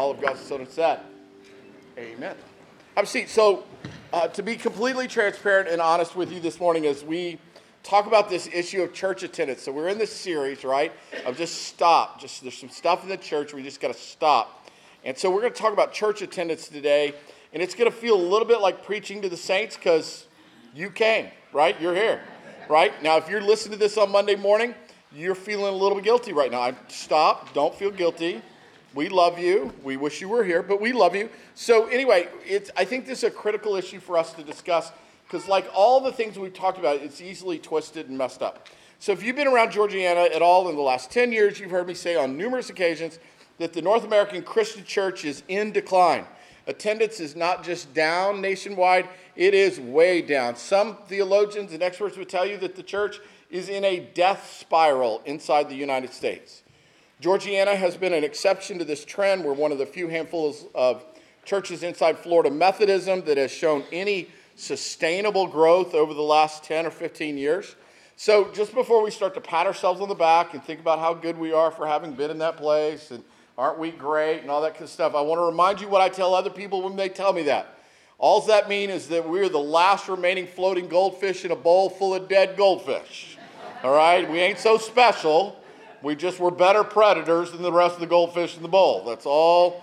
all of God's children said, amen. Have a seat. So, to be completely transparent and honest with you this morning as we talk about this issue of church attendance. So we're in this series, right, of just stop. There's some stuff in the church we just got to stop. And so we're going to talk about church attendance today. And it's going to feel a little bit like preaching to the saints because you came, right? You're here, right? Now, if you're listening to this on Monday morning, you're feeling a little bit guilty right now. Stop. Don't feel guilty. We love you. We wish you were here, but we love you. So anyway, I think this is a critical issue for us to discuss because like all the things we've talked about, it's easily twisted and messed up. So if you've been around Georgiana at all in the last 10 years, you've heard me say on numerous occasions that the North American Christian church is in decline. Attendance is not just down nationwide, it is way down. Some theologians and experts would tell you that the church is in a death spiral inside the United States. Georgiana has been an exception to this trend. We're one of the few handfuls of churches inside Florida Methodism that has shown any sustainable growth over the last 10 or 15 years. So just before we start to pat ourselves on the back and think about how good we are for having been in that place and aren't we great and all that kind of stuff, I want to remind you what I tell other people when they tell me that. All that means is that we're the last remaining floating goldfish in a bowl full of dead goldfish. All right? We ain't so special. We're better predators than the rest of the goldfish in the bowl. That's all.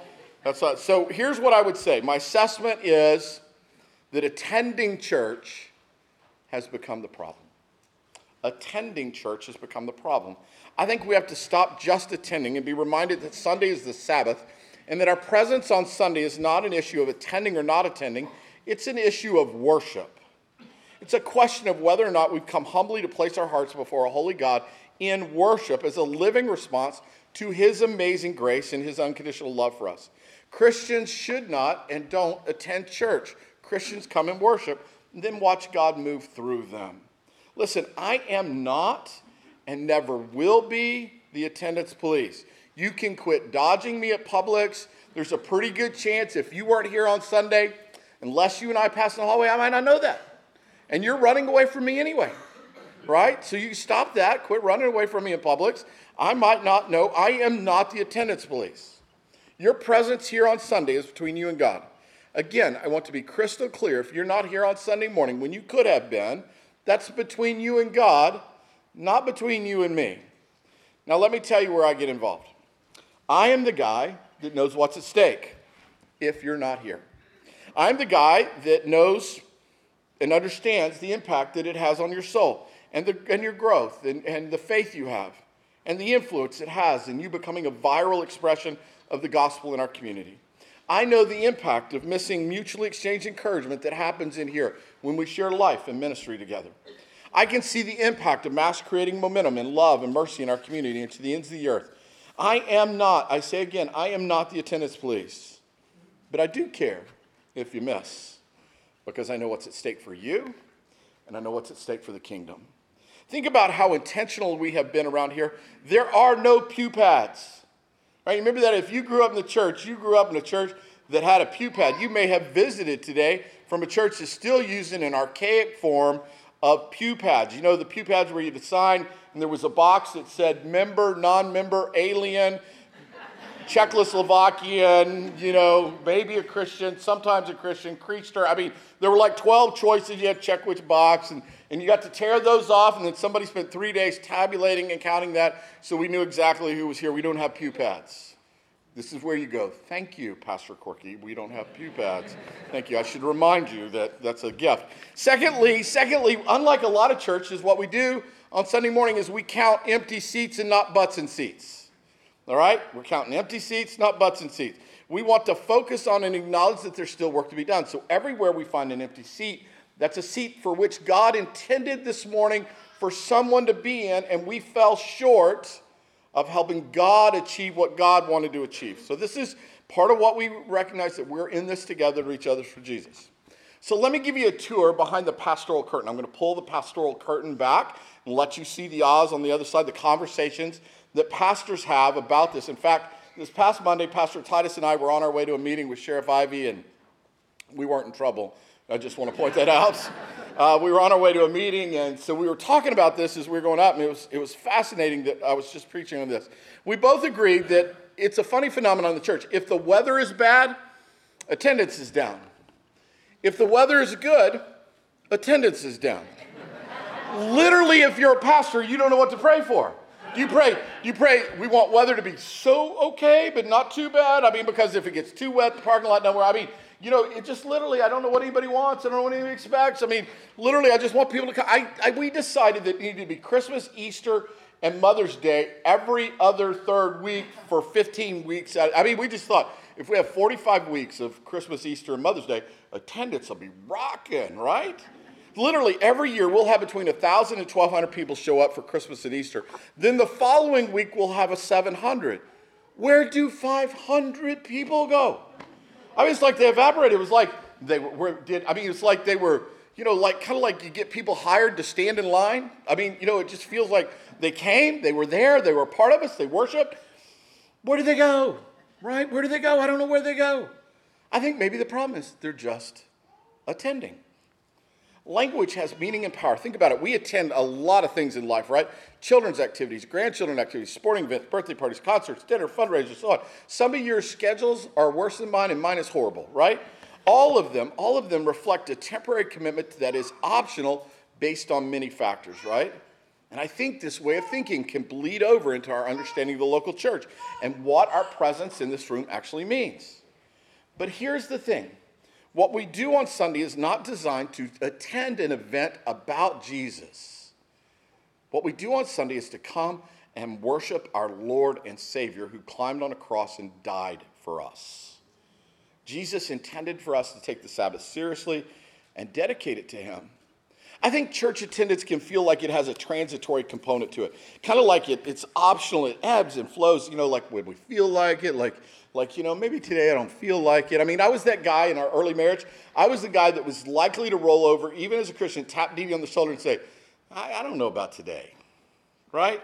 So here's what I would say. My assessment is that attending church has become the problem. Attending church has become the problem. I think we have to stop just attending and be reminded that Sunday is the Sabbath and that our presence on Sunday is not an issue of attending or not attending. It's an issue of worship. It's a question of whether or not we've come humbly to place our hearts before a holy God in worship as a living response to his amazing grace and his unconditional love for us. Christians should not and don't attend church. Christians come and worship and then watch God move through them. Listen, I am not and never will be the attendance police. You can quit dodging me at Publix. There's a pretty good chance if you weren't here on Sunday, unless you and I pass in the hallway, I might not know that. And you're running away from me anyway. Right? So you stop that. Quit running away from me in Publix. I might not know. I am not the attendance police. Your presence here on Sunday is between you and God. Again, I want to be crystal clear. If you're not here on Sunday morning when you could have been, that's between you and God, not between you and me. Now let me tell you where I get involved. I am the guy that knows what's at stake if you're not here. I'm the guy that knows and understands the impact that it has on your soul. And your growth and the faith you have and the influence it has in you becoming a viral expression of the gospel in our community. I know the impact of missing mutually exchanged encouragement that happens in here when we share life and ministry together. I can see the impact of mass creating momentum and love and mercy in our community and to the ends of the earth. I am not the attendance police, but I do care if you miss because I know what's at stake for you and I know what's at stake for the kingdom. Think about how intentional we have been around here. There are no pew pads. Right? Remember that if you grew up in a church that had a pew pad. You may have visited today from a church that's still using an archaic form of pew pads. You know, the pew pads where you'd sign and there was a box that said member, non-member, alien, Czechoslovakian, maybe a Christian, sometimes a Christian, Creaster. I mean, there were like 12 choices. You had to check which box, and you got to tear those off, and then somebody spent 3 days tabulating and counting that, so we knew exactly who was here. We don't have pew pads. This is where you go. Thank you, Pastor Corky. We don't have pew pads. Thank you. I should remind you that that's a gift. Secondly, unlike a lot of churches, what we do on Sunday morning is we count empty seats and not butts in seats. All right? We're counting empty seats, not butts in seats. We want to focus on and acknowledge that there's still work to be done. So everywhere we find an empty seat, that's a seat for which God intended this morning for someone to be in, and we fell short of helping God achieve what God wanted to achieve. So this is part of what we recognize, that we're in this together to reach others for Jesus. So let me give you a tour behind the pastoral curtain. I'm going to pull the pastoral curtain back and let you see the Oz on the other side, the conversations that pastors have about this. In fact, this past Monday, Pastor Titus and I were on our way to a meeting with Sheriff Ivey, and we weren't in trouble. I just want to point that out. We were on our way to a meeting, and so we were talking about this as we were going up, and it was fascinating that I was just preaching on this. We both agreed that it's a funny phenomenon in the church. If the weather is bad, attendance is down. If the weather is good, attendance is down. Literally, if you're a pastor, you don't know what to pray for. You pray, we want weather to be so okay, but not too bad. I mean, because if it gets too wet, the parking lot nowhere. I mean, it just literally, I don't know what anybody wants. I don't know what anybody expects. I mean, literally, I just want people to come. We decided that it needed to be Christmas, Easter, and Mother's Day every other third week for 15 weeks. I mean, we just thought, if we have 45 weeks of Christmas, Easter, and Mother's Day, attendance will be rocking, right? Literally, every year, we'll have between 1,000 and 1,200 people show up for Christmas and Easter. Then the following week, we'll have 700. Where do 500 people go? I mean, it's like they evaporated. It was like it's like they were, like kind of like you get people hired to stand in line. I mean, it just feels like they came, they were there, they were a part of us, they worshiped. Where do they go? Right? Where do they go? I don't know where they go. I think maybe the problem is they're just attending. Language has meaning and power. Think about it. We attend a lot of things in life, right? Children's activities, grandchildren activities, sporting events, birthday parties, concerts, dinner, fundraisers, so on. Some of your schedules are worse than mine, and mine is horrible, right? All of them reflect a temporary commitment that is optional based on many factors, right? And I think this way of thinking can bleed over into our understanding of the local church and what our presence in this room actually means. But here's the thing. What we do on Sunday is not designed to attend an event about Jesus. What we do on Sunday is to come and worship our Lord and Savior who climbed on a cross and died for us. Jesus intended for us to take the Sabbath seriously and dedicate it to him. I think church attendance can feel like it has a transitory component to it. Kind of like it's optional, it ebbs and flows, like when we feel like it, like maybe today I don't feel like it. I mean, I was that guy in our early marriage. I was the guy that was likely to roll over, even as a Christian, tap Dee Dee on the shoulder and say, I don't know about today, right?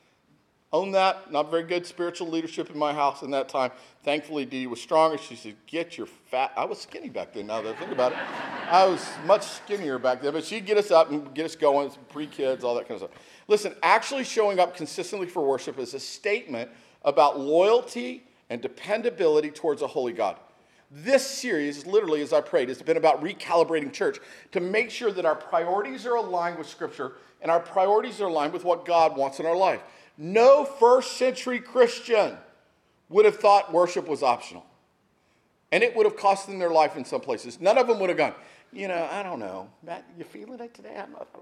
Own that. Not very good spiritual leadership in my house in that time. Thankfully, Dee Dee was stronger. She said, get your fat. I was skinny back then, now that I think about it. I was much skinnier back then, but she'd get us up and get us going, pre-kids, all that kind of stuff. Listen, actually showing up consistently for worship is a statement about loyalty and dependability towards a holy God. This series, literally, as I prayed, has been about recalibrating church to make sure that our priorities are aligned with Scripture and our priorities are aligned with what God wants in our life. No first century Christian would have thought worship was optional. And it would have cost them their life in some places. None of them would have gone, I don't know. Matt, you feeling it today?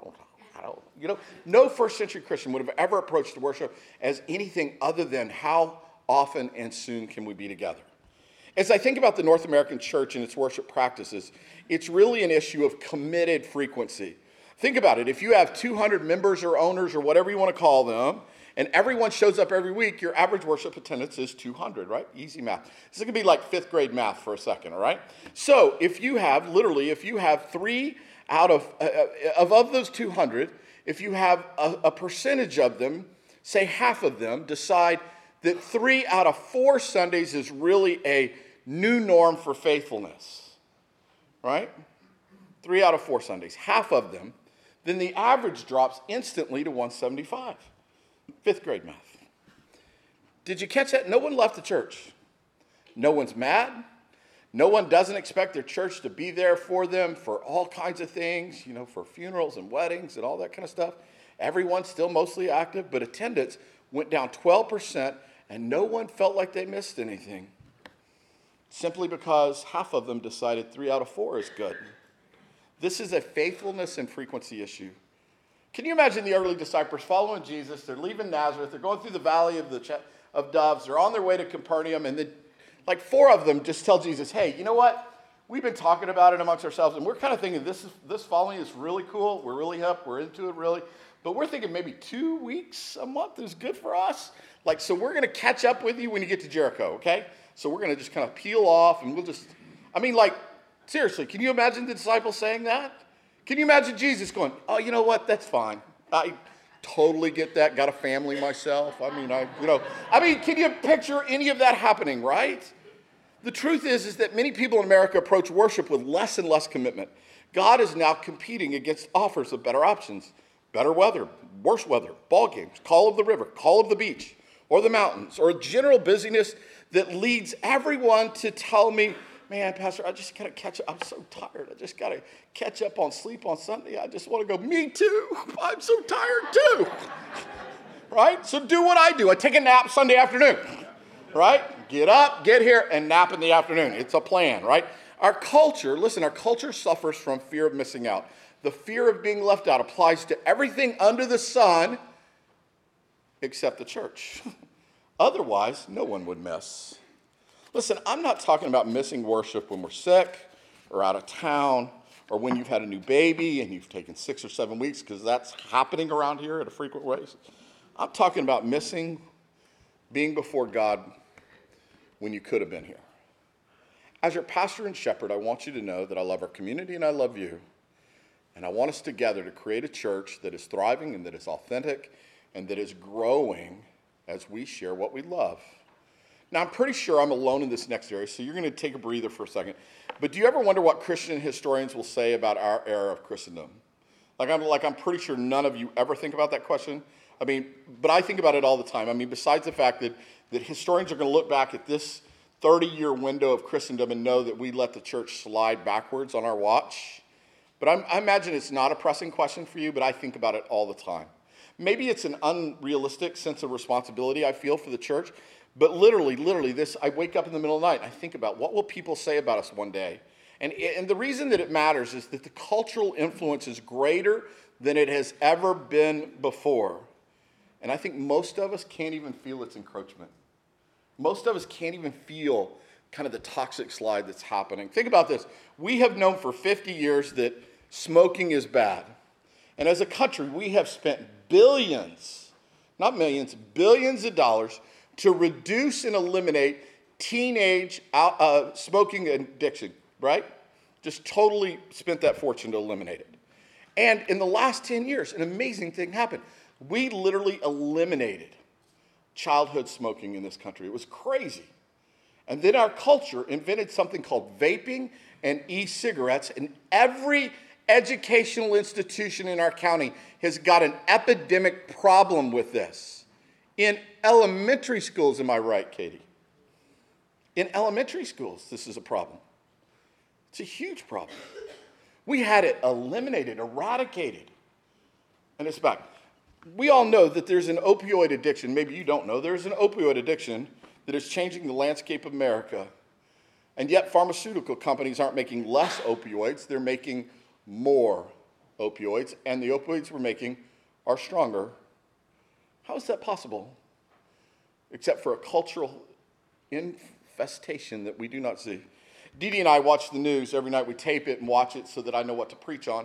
I don't. No first century Christian would have ever approached worship as anything other than how often and soon can we be together. As I think about the North American church and its worship practices, it's really an issue of committed frequency. Think about it. If you have 200 members or owners or whatever you want to call them, and everyone shows up every week, your average worship attendance is 200, right? Easy math. This is going to be like fifth grade math for a second, all right? So if you have 3 out of those 200, if you have a percentage of them, say half of them, decide that 3 out of 4 Sundays is really a new norm for faithfulness, right? 3 out of 4 Sundays, half of them, then the average drops instantly to 175. Fifth grade math. Did you catch that? No one left the church. No one's mad. No one doesn't expect their church to be there for them for all kinds of things, for funerals and weddings and all that kind of stuff. Everyone's still mostly active, but attendance went down 12%, and no one felt like they missed anything. Simply because half of them decided 3 out of 4 is good. This is a faithfulness and frequency issue. Can you imagine the early disciples following Jesus? They're leaving Nazareth. They're going through the valley of doves. They're on their way to Capernaum. And then 4 of them just tell Jesus, hey, you know what? We've been talking about it amongst ourselves. And we're kind of thinking this following is really cool. We're really hip. We're into it really. But we're thinking maybe 2 weeks a month is good for us. So we're going to catch up with you when you get to Jericho, okay? So we're going to just kind of peel off and we'll just, seriously, can you imagine the disciples saying that? Can you imagine Jesus going, oh, you know what, that's fine. I totally get that. Got a family myself. Can you picture any of that happening, right? The truth is that many people in America approach worship with less and less commitment. God is now competing against offers of better options, better weather, worse weather, ball games, call of the river, call of the beach, or the mountains, or general busyness that leads everyone to tell me, man, Pastor, I just got to catch up. I'm so tired. I just got to catch up on sleep on Sunday. I just want to go, me too. I'm so tired too. Right? So do what I do. I take a nap Sunday afternoon. Right? Get up, get here, and nap in the afternoon. It's a plan, right? Our culture suffers from fear of missing out. The fear of being left out applies to everything under the sun except the church. Otherwise, no one would miss. Listen, I'm not talking about missing worship when we're sick or out of town or when you've had a new baby and you've taken 6 or 7 weeks, because that's happening around here at a frequent ways. I'm talking about missing being before God when you could have been here. As your pastor and shepherd, I want you to know that I love our community and I love you. And I want us together to create a church that is thriving and that is authentic and that is growing as we share what we love. Now, I'm pretty sure I'm alone in this next area, so you're going to take a breather for a second. But do you ever wonder what Christian historians will say about our era of Christendom? I'm pretty sure none of you ever think about that question. But I think about it all the time. Besides the fact that historians are going to look back at this 30-year window of Christendom and know that we let the church slide backwards on our watch. But I imagine it's not a pressing question for you, but I think about it all the time. Maybe it's an unrealistic sense of responsibility I feel for the church, but literally, I wake up in the middle of the night and I think about what will people say about us one day. And the reason that it matters is that the cultural influence is greater than it has ever been before. And I think most of us can't even feel its encroachment. Most of us can't even feel kind of the toxic slide that's happening. Think about this. We have known for 50 years that smoking is bad. And as a country, we have spent billions, not millions, billions of dollars to reduce and eliminate teenage smoking addiction, right? Just totally spent that fortune to eliminate it. And in the last 10 years, an amazing thing happened. We literally eliminated childhood smoking in this country. It was crazy. And then our culture invented something called vaping and e-cigarettes, and every educational institution in our county has got an epidemic problem with this. In elementary schools, am I right, Katie? In elementary schools, this is a problem. It's a huge problem. We had it eliminated, eradicated, and it's back. We all know that there's an opioid addiction. Maybe you don't know. There's an opioid addiction that is changing the landscape of America. And yet pharmaceutical companies aren't making less opioids. They're making more opioids. And the opioids we're making are stronger. How is that possible? Except for a cultural infestation that we do not see. Dee Dee and I watch the news every night. We tape it and watch it so that I know what to preach on.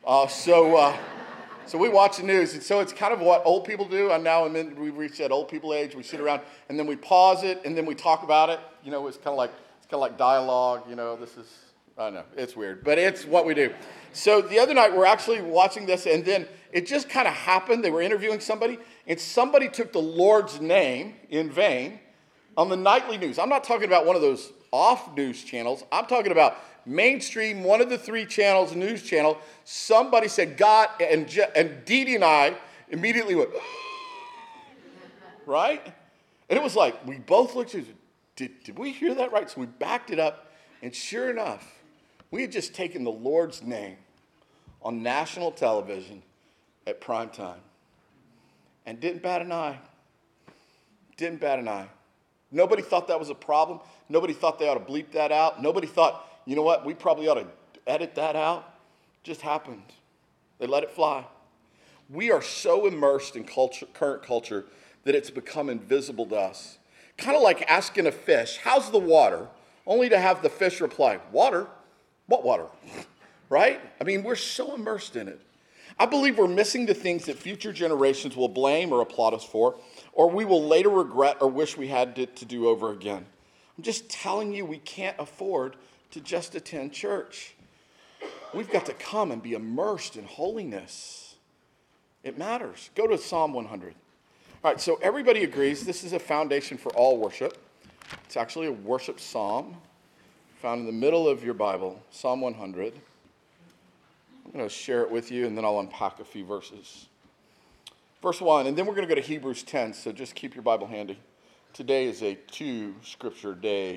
So we watch the news, and so it's kind of what old people do. And now we've reached that old people age. We sit around, and then we pause it, and then we talk about it. You know, it's kind of like dialogue. You know, I know, it's weird, but it's what we do. So the other night, we're actually watching this, and then it just kind of happened. They were interviewing somebody, and somebody took the Lord's name in vain on the nightly news. I'm not talking about one of those off news channels. I'm talking about mainstream, one of the 3 channels, news channel. Somebody said God, and Dee Dee and I immediately went, right? And it was like, we both looked at it, did we hear that right? So we backed it up, and sure enough, we had just taken the Lord's name on national television at prime time and didn't bat an eye. Didn't bat an eye. Nobody thought that was a problem. Nobody thought they ought to bleep that out. Nobody thought, you know what, we probably ought to edit that out. Just happened. They let it fly. We are so immersed in current culture that it's become invisible to us. Kind of like asking a fish, how's the water? Only to have the fish reply, water? What water? Right? We're so immersed in it. I believe we're missing the things that future generations will blame or applaud us for, or we will later regret or wish we had to do over again. I'm just telling you, we can't afford to just attend church. We've got to come and be immersed in holiness. It matters. Go to Psalm 100. All right, so everybody agrees this is a foundation for all worship. It's actually a worship psalm found in the middle of your Bible, Psalm 100. I'm going to share it with you, and then I'll unpack a few verses. Verse 1, and then we're going to go to Hebrews 10, so just keep your Bible handy. Today is a 2-scripture day.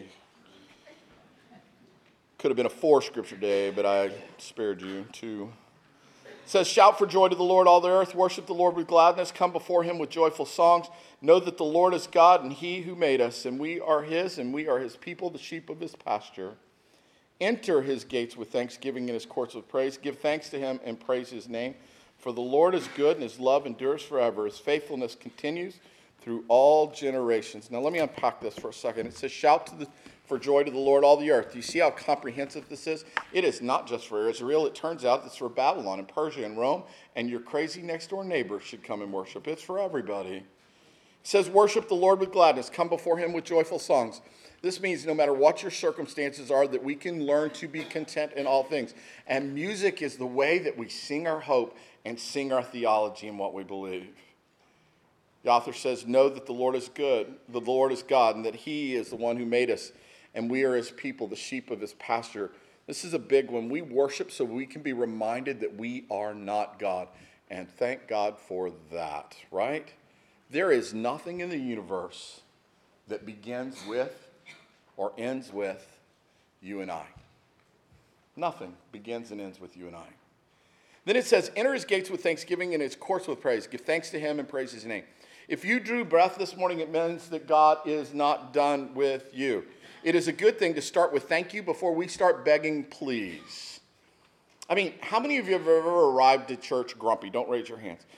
Could have been a 4-scripture day, but I spared you 2. It says, shout for joy to the Lord, all the earth. Worship the Lord with gladness. Come before him with joyful songs. Know that the Lord is God, and he who made us, and we are his people, the sheep of his pasture. Enter his gates with thanksgiving and his courts with praise. Give thanks to him and praise his name. For the Lord is good, and his love endures forever. His faithfulness continues through all generations. Now let me unpack this for a second. It says, shout for joy to the Lord, all the earth. Do you see how comprehensive this is? It is not just for Israel. It turns out it's for Babylon and Persia and Rome, and your crazy next-door neighbors should come and worship. It's for everybody. It says, worship the Lord with gladness. Come before him with joyful songs. This means no matter what your circumstances are, that we can learn to be content in all things. And music is the way that we sing our hope and sing our theology and what we believe. The author says, know that the Lord is good, the Lord is God, and that he is the one who made us, and we are his people, the sheep of his pasture. This is a big one. We worship so we can be reminded that we are not God. And thank God for that, right? There is nothing in the universe that begins with or ends with you and I. Nothing begins and ends with you and I. Then it says, enter his gates with thanksgiving and his courts with praise. Give thanks to him and praise his name. If you drew breath this morning, it means that God is not done with you. It is a good thing to start with thank you before we start begging please. I mean, how many of you have ever arrived at church grumpy? Don't raise your hands.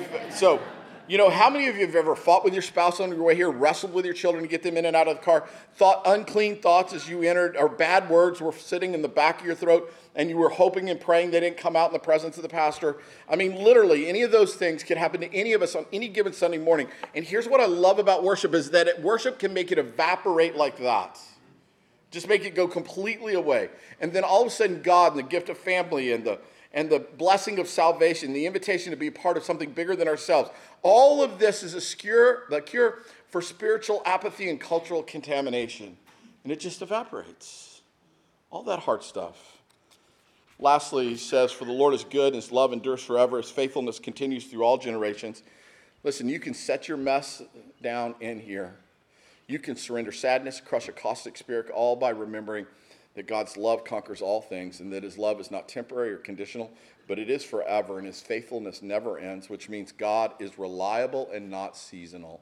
How many of you have ever fought with your spouse on your way here, wrestled with your children to get them in and out of the car, thought unclean thoughts as you entered, or bad words were sitting in the back of your throat, and you were hoping and praying they didn't come out in the presence of the pastor? I mean, literally, any of those things could happen to any of us on any given Sunday morning. And here's what I love about worship is that worship can make it evaporate like that. Just make it go completely away. And then all of a sudden, God and the gift of family and the blessing of salvation, the invitation to be a part of something bigger than ourselves. All of this is the cure for spiritual apathy and cultural contamination. And it just evaporates. All that hard stuff. Lastly, he says, for the Lord is good, and his love endures forever. His faithfulness continues through all generations. Listen, you can set your mess down in here. You can surrender sadness, crush a caustic spirit, all by remembering that God's love conquers all things, and that his love is not temporary or conditional, but it is forever, and his faithfulness never ends, which means God is reliable and not seasonal.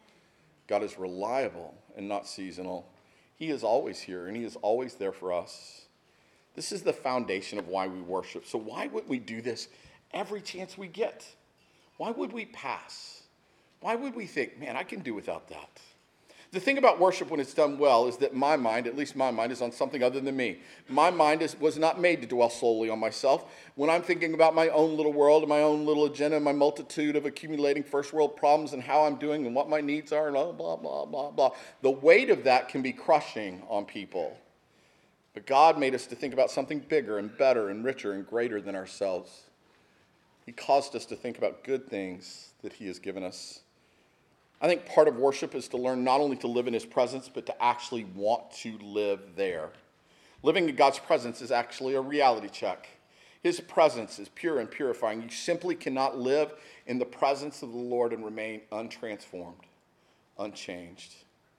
God is reliable and not seasonal. He is always here, and he is always there for us. This is the foundation of why we worship. So why would we do this every chance we get? Why would we pass? Why would we think, man, I can do without that? The thing about worship when it's done well is that my mind, at least my mind, is on something other than me. My mind was not made to dwell solely on myself. When I'm thinking about my own little world and my own little agenda and my multitude of accumulating first world problems and how I'm doing and what my needs are and blah, blah, blah, blah, blah, the weight of that can be crushing on people. But God made us to think about something bigger and better and richer and greater than ourselves. He caused us to think about good things that he has given us. I think part of worship is to learn not only to live in his presence, but to actually want to live there. Living in God's presence is actually a reality check. His presence is pure and purifying. You simply cannot live in the presence of the Lord and remain untransformed, unchanged.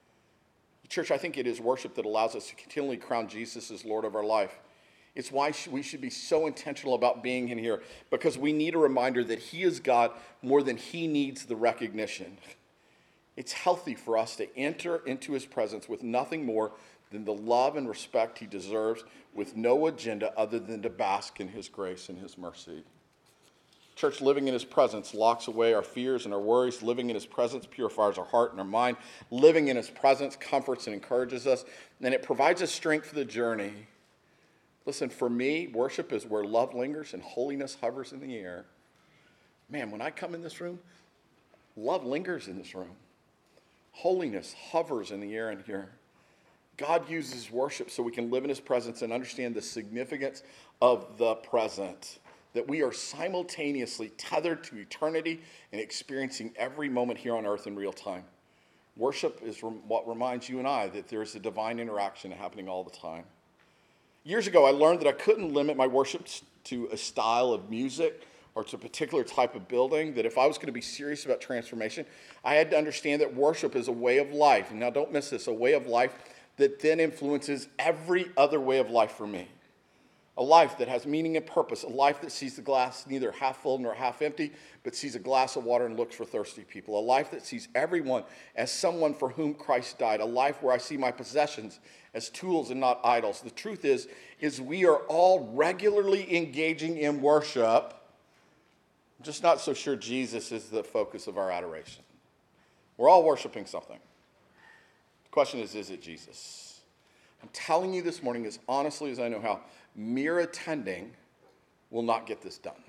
Church, I think it is worship that allows us to continually crown Jesus as Lord of our life. It's why we should be so intentional about being in here, because we need a reminder that he is God more than he needs the recognition. It's healthy for us to enter into his presence with nothing more than the love and respect he deserves, with no agenda other than to bask in his grace and his mercy. Church, living in his presence locks away our fears and our worries. Living in his presence purifies our heart and our mind. Living in his presence comforts and encourages us, and it provides us strength for the journey. Listen, for me, worship is where love lingers and holiness hovers in the air. Man, when I come in this room, love lingers in this room. Holiness hovers in the air in here. God uses worship so we can live in his presence and understand the significance of the present, that we are simultaneously tethered to eternity and experiencing every moment here on earth in real time. Worship is what reminds you and I that there is a divine interaction happening all the time. Years ago, I learned that I couldn't limit my worship to a style of music or it's a particular type of building, that if I was going to be serious about transformation, I had to understand that worship is a way of life. And now don't miss this, a way of life that then influences every other way of life for me. A life that has meaning and purpose, a life that sees the glass neither half full nor half empty, but sees a glass of water and looks for thirsty people. A life that sees everyone as someone for whom Christ died. A life where I see my possessions as tools and not idols. The truth is we are all regularly engaging in worship. I'm just not so sure Jesus is the focus of our adoration. We're all worshiping something. The question is it Jesus? I'm telling you this morning, as honestly as I know how, mere attending will not get this done.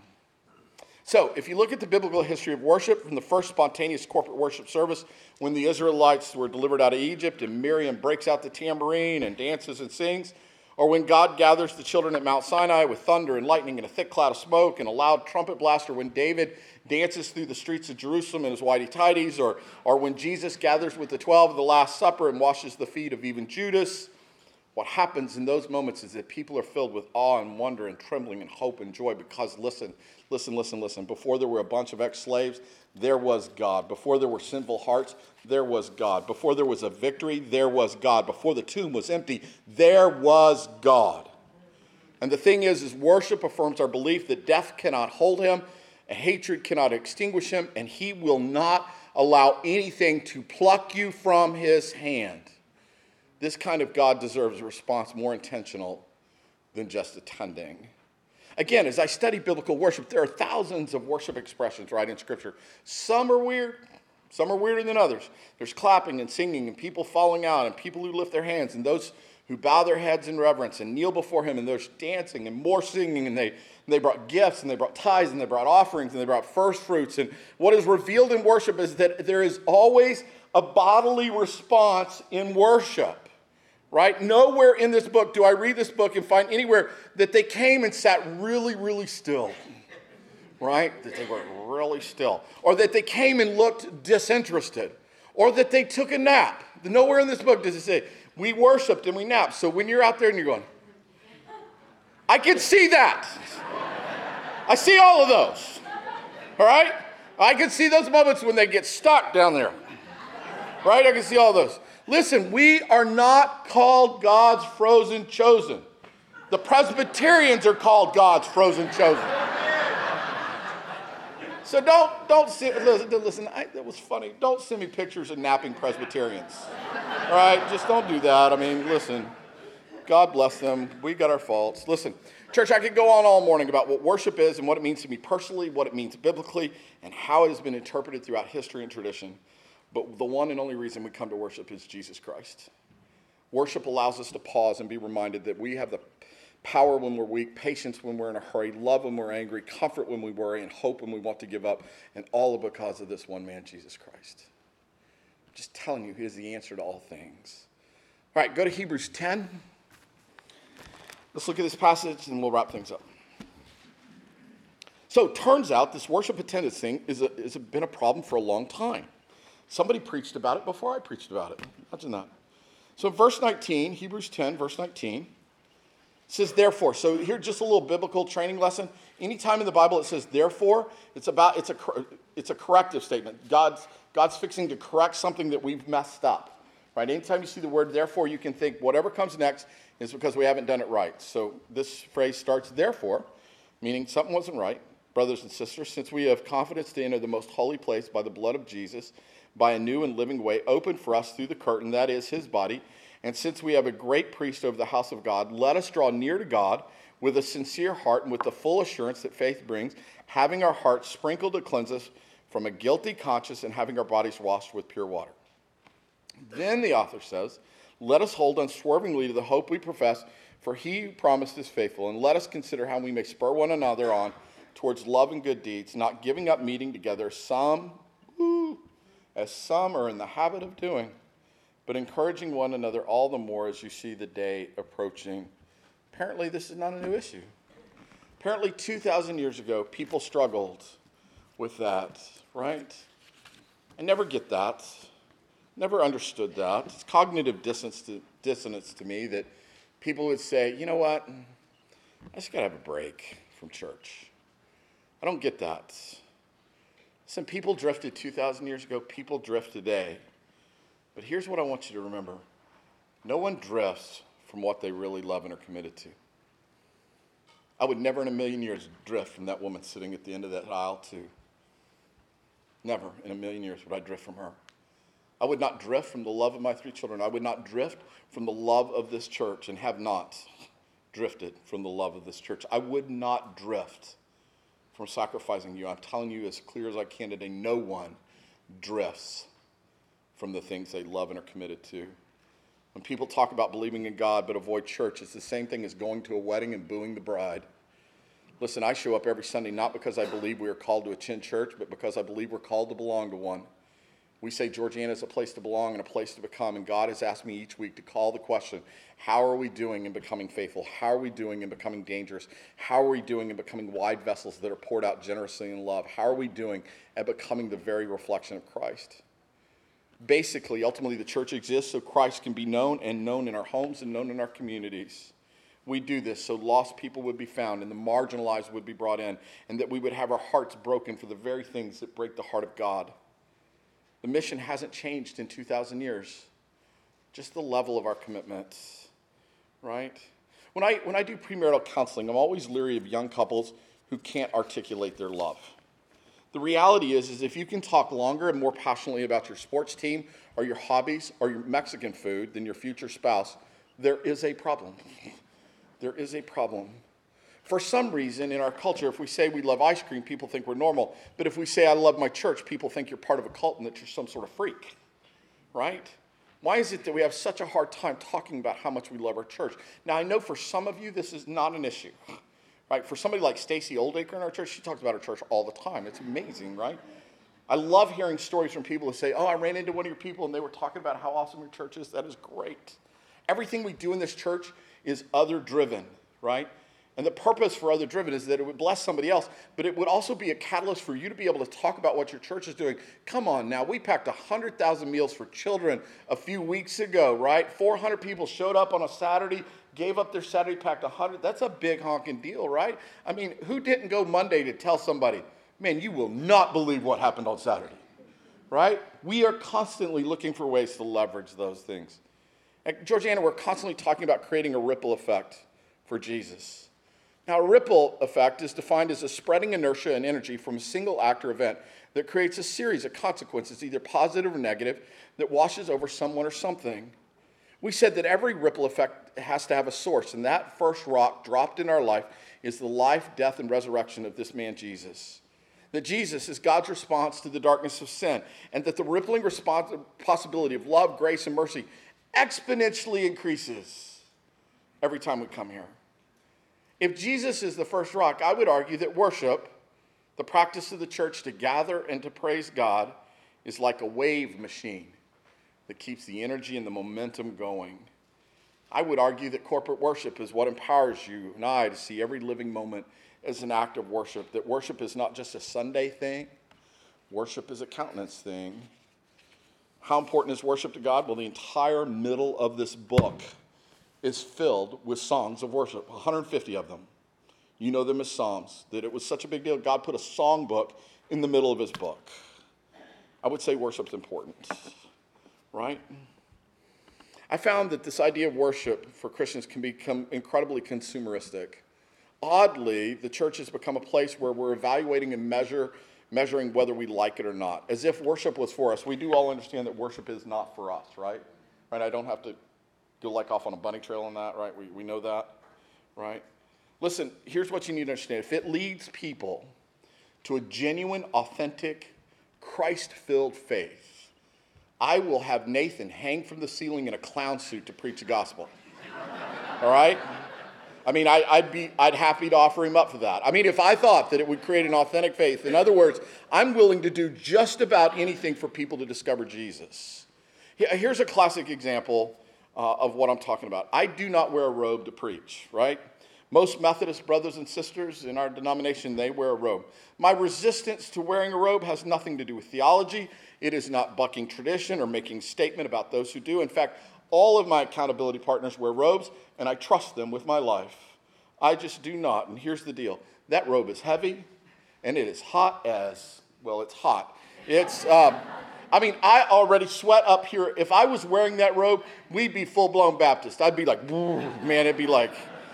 So, if you look at the biblical history of worship, from the first spontaneous corporate worship service when the Israelites were delivered out of Egypt and Miriam breaks out the tambourine and dances and sings, or when God gathers the children at Mount Sinai with thunder and lightning and a thick cloud of smoke and a loud trumpet blast, or when David dances through the streets of Jerusalem in his whitey-tighties, or when Jesus gathers with the 12 at the Last Supper and washes the feet of even Judas. What happens in those moments is that people are filled with awe and wonder and trembling and hope and joy because, listen. Before there were a bunch of ex-slaves, there was God. Before there were sinful hearts, there was God. Before there was a victory, there was God. Before the tomb was empty, there was God. And the thing is worship affirms our belief that death cannot hold him, and hatred cannot extinguish him, and he will not allow anything to pluck you from his hand. This kind of God deserves a response more intentional than just attending. Again, as I study biblical worship, there are thousands of worship expressions, right, in Scripture. Some are weird. Some are weirder than others. There's clapping and singing and people falling out and people who lift their hands and those who bow their heads in reverence and kneel before him, and there's dancing and more singing, and they brought gifts and they brought tithes and they brought offerings and they brought first fruits. And what is revealed in worship is that there is always a bodily response in worship. Right? Nowhere in this book do I read this book and find anywhere that they came and sat really, really still. Right? That they were really still. Or that they came and looked disinterested. Or that they took a nap. Nowhere in this book does it say, we worshiped and we napped. So when you're out there and you're going, I can see that. I see all of those. All right? I can see those moments when they get stuck down there. Right? I can see all those. Listen, we are not called God's frozen chosen. The Presbyterians are called God's frozen chosen. So listen, that was funny. Don't send me pictures of napping Presbyterians. All right, just don't do that. I mean, listen, God bless them. We got our faults. Listen, church, I could go on all morning about what worship is and what it means to me personally, what it means biblically, and how it has been interpreted throughout history and tradition. But the one and only reason we come to worship is Jesus Christ. Worship allows us to pause and be reminded that we have the power when we're weak, patience when we're in a hurry, love when we're angry, comfort when we worry, and hope when we want to give up, and all because of this one man, Jesus Christ. I'm just telling you, he is the answer to all things. All right, go to Hebrews 10. Let's look at this passage and we'll wrap things up. So it turns out this worship attendance thing has been a problem for a long time. Somebody preached about it before I preached about it. Imagine that. So verse 19, Hebrews 10, verse 19, says therefore. So here, just a little biblical training lesson. Anytime in the Bible it says therefore, it's a corrective statement. God's fixing to correct something that we've messed up. Right? Anytime you see the word therefore, you can think whatever comes next is because we haven't done it right. So this phrase starts therefore, meaning something wasn't right. Brothers and sisters, since we have confidence to enter the most holy place by the blood of Jesus, by a new and living way opened for us through the curtain, that is his body. And since we have a great priest over the house of God, let us draw near to God with a sincere heart and with the full assurance that faith brings, having our hearts sprinkled to cleanse us from a guilty conscience and having our bodies washed with pure water. Then the author says, let us hold unswervingly to the hope we profess, for he who promised is faithful. And let us consider how we may spur one another on towards love and good deeds, not giving up meeting together, as some are in the habit of doing, but encouraging one another all the more as you see the day approaching. Apparently, this is not a new issue. Apparently, 2,000 years ago, people struggled with that, right? I never get that. Never understood that. It's cognitive dissonance to me that people would say, you know what? I just got to have a break from church. I don't get that. Listen, people drifted 2,000 years ago. People drift today. But here's what I want you to remember. No one drifts from what they really love and are committed to. I would never in a million years drift from that woman sitting at the end of that aisle too. Never in a million years would I drift from her. I would not drift from the love of my 3 children. I would not drift from the love of this church and have not drifted from the love of this church. I would not drift from sacrificing you. I'm telling you as clear as I can today, no one drifts from the things they love and are committed to. When people talk about believing in God but avoid church, it's the same thing as going to a wedding and booing the bride. Listen, I show up every Sunday not because I believe we are called to attend church, but because I believe we're called to belong to one. We say Georgiana is a place to belong and a place to become, and God has asked me each week to call the question, how are we doing in becoming faithful? How are we doing in becoming dangerous? How are we doing in becoming wide vessels that are poured out generously in love? How are we doing at becoming the very reflection of Christ? Basically, ultimately, the church exists so Christ can be known and known in our homes and known in our communities. We do this so lost people would be found and the marginalized would be brought in, and that we would have our hearts broken for the very things that break the heart of God. The mission hasn't changed in 2,000 years, just the level of our commitments, right? When I do premarital counseling, I'm always leery of young couples who can't articulate their love. The reality is if you can talk longer and more passionately about your sports team or your hobbies or your Mexican food than your future spouse, there is a problem. There is a problem. For some reason in our culture, if we say we love ice cream, people think we're normal. But if we say I love my church, people think you're part of a cult and that you're some sort of freak, right? Why is it that we have such a hard time talking about how much we love our church? Now, I know for some of you, this is not an issue, right? For somebody like Stacy Oldacre in our church, she talks about her church all the time. It's amazing, right? I love hearing stories from people who say, oh, I ran into one of your people and they were talking about how awesome your church is. That is great. Everything we do in this church is other-driven, right? And the purpose for other-driven is that it would bless somebody else, but it would also be a catalyst for you to be able to talk about what your church is doing. Come on now, we packed 100,000 meals for children a few weeks ago, right? 400 people showed up on a Saturday, gave up their Saturday, packed 100. That's a big honking deal, right? I mean, who didn't go Monday to tell somebody, man, you will not believe what happened on Saturday, right? We are constantly looking for ways to leverage those things. At Georgiana, we're constantly talking about creating a ripple effect for Jesus. Now, a ripple effect is defined as a spreading inertia and energy from a single act or event that creates a series of consequences, either positive or negative, that washes over someone or something. We said that every ripple effect has to have a source, and that first rock dropped in our life is the life, death, and resurrection of this man, Jesus. That Jesus is God's response to the darkness of sin, and that the rippling possibility of love, grace, and mercy exponentially increases every time we come here. If Jesus is the first rock, I would argue that worship, the practice of the church to gather and to praise God, is like a wave machine that keeps the energy and the momentum going. I would argue that corporate worship is what empowers you and I to see every living moment as an act of worship, that worship is not just a Sunday thing, worship is a countenance thing. How important is worship to God? Well, the entire middle of this book is filled with songs of worship, 150 of them. You know them as Psalms, that it was such a big deal. God put a song book in the middle of his book. I would say worship's important, right? I found that this idea of worship for Christians can become incredibly consumeristic. Oddly, the church has become a place where we're evaluating and measuring whether we like it or not, as if worship was for us. We do all understand that worship is not for us, right? Right? I don't have to go like off on a bunny trail on that, right? We know that, right? Listen, here's what you need to understand. If it leads people to a genuine, authentic, Christ-filled faith, I will have Nathan hang from the ceiling in a clown suit to preach the gospel. All right? I mean, I'd happy to offer him up for that. I mean, if I thought that it would create an authentic faith, in other words, I'm willing to do just about anything for people to discover Jesus. Here's a classic example of what I'm talking about. I do not wear a robe to preach, right? Most Methodist brothers and sisters in our denomination, they wear a robe. My resistance to wearing a robe has nothing to do with theology. It is not bucking tradition or making a statement about those who do. In fact, all of my accountability partners wear robes, and I trust them with my life. I just do not, and here's the deal. That robe is heavy, and it is hot as, well, it's hot. It's, I already sweat up here. If I was wearing that robe, we'd be full-blown Baptist. I'd be like, man, it'd be like,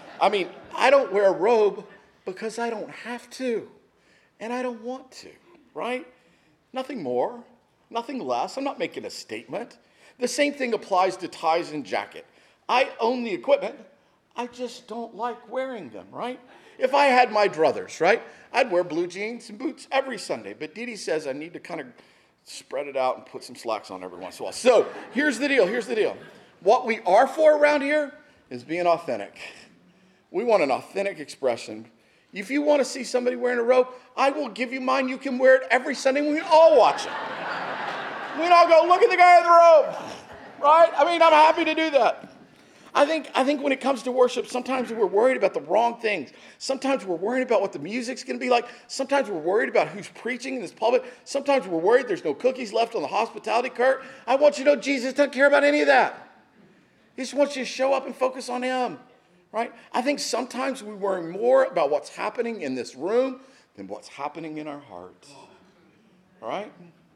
I don't wear a robe because I don't have to, and I don't want to, right? Nothing more, nothing less. I'm not making a statement. The same thing applies to ties and jacket. I own the equipment. I just don't like wearing them, right? If I had my druthers, right, I'd wear blue jeans and boots every Sunday. But Dee Dee says I need to kind of spread it out and put some slacks on every once in a while. So here's the deal. What we are for around here is being authentic. We want an authentic expression. If you want to see somebody wearing a robe, I will give you mine. You can wear it every Sunday. We can all watch it. We can all go, look at the guy in the robe, right? I'm happy to do that. I think when it comes to worship, sometimes we're worried about the wrong things. Sometimes we're worried about what the music's going to be like. Sometimes we're worried about who's preaching in this pulpit. Sometimes we're worried there's no cookies left on the hospitality cart. I want you to know Jesus doesn't care about any of that. He just wants you to show up and focus on him, right? I think sometimes we worry more about what's happening in this room than what's happening in our hearts, all right?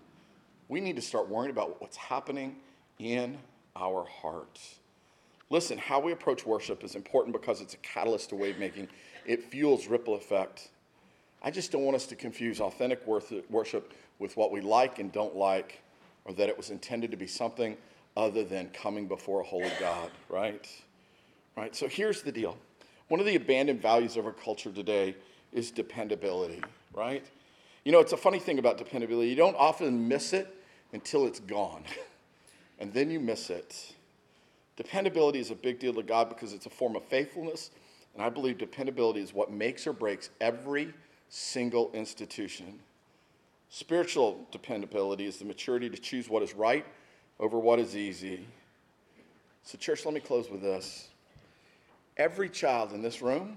We need to start worrying about what's happening in our hearts. Listen, how we approach worship is important because it's a catalyst to wave making. It fuels ripple effect. I just don't want us to confuse authentic worship with what we like and don't like, or that it was intended to be something other than coming before a holy God, right? Right. So here's the deal. One of the abandoned values of our culture today is dependability, right? It's a funny thing about dependability. You don't often miss it until it's gone, and then you miss it. Dependability is a big deal to God because it's a form of faithfulness, and I believe dependability is what makes or breaks every single institution. Spiritual dependability is the maturity to choose what is right over what is easy. So, church, let me close with this. Every child in this room,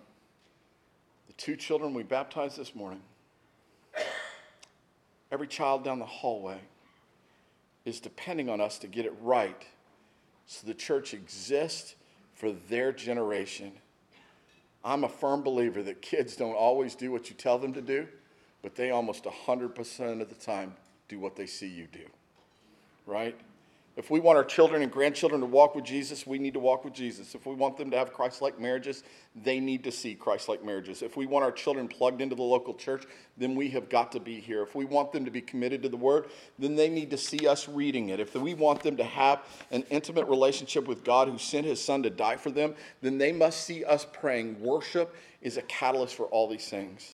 the 2 children we baptized this morning, every child down the hallway is depending on us to get it right so the church exists for their generation. I'm a firm believer that kids don't always do what you tell them to do, but they almost 100% of the time do what they see you do, right? If we want our children and grandchildren to walk with Jesus, we need to walk with Jesus. If we want them to have Christ-like marriages, they need to see Christ-like marriages. If we want our children plugged into the local church, then we have got to be here. If we want them to be committed to the Word, then they need to see us reading it. If we want them to have an intimate relationship with God who sent his Son to die for them, then they must see us praying. Worship is a catalyst for all these things.